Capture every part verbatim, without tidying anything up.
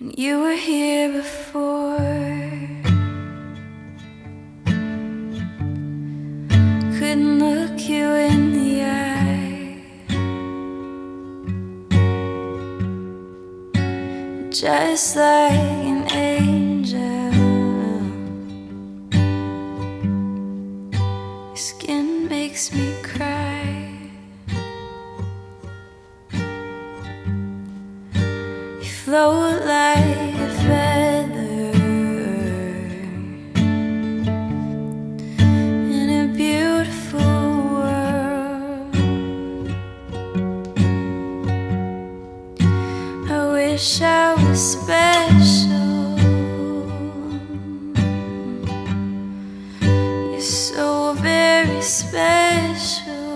when you were here before. Couldn't look you in the eye, just like an angel. Your skin makes me cry. You float like a feather in a beautiful world. I wish I was special. You're so very special,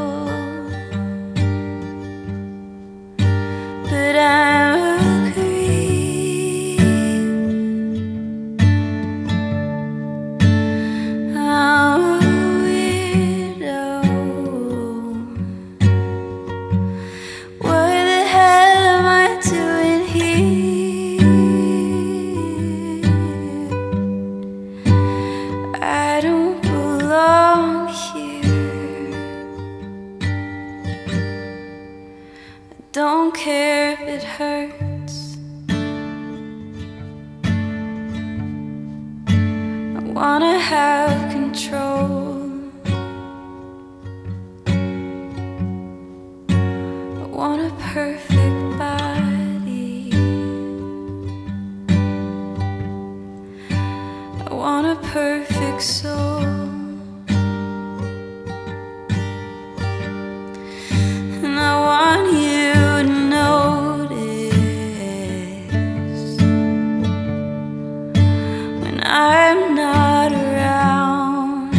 but I'm a creep. I'm a weirdo. What the hell am I doing here? I don't belong here. I don't care if it hurts. I wanna have control. I want a perfect body. I want a perfect soul. And I want you to notice when I'm not around.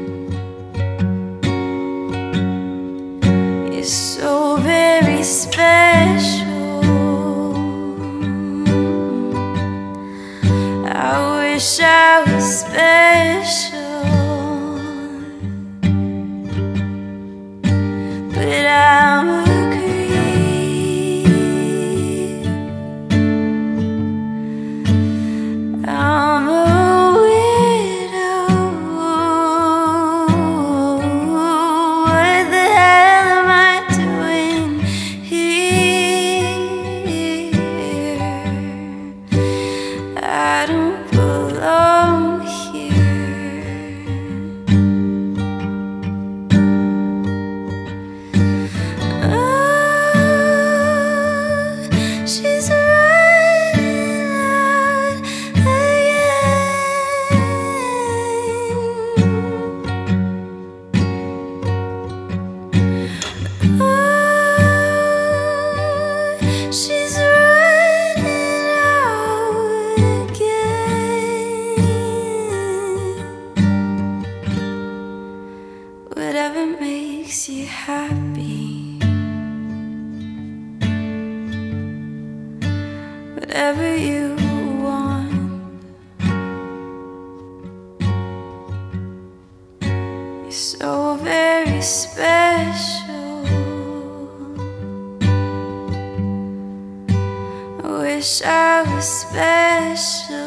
You're so very special. I wish I was special, but I'm a creep. I'm a widow. What the hell am I doing here? I don't belong here. Oh, she's running out again. Oh, she's running out again. Whatever makes you happy, whatever you want. You're so very special. I wish I was special.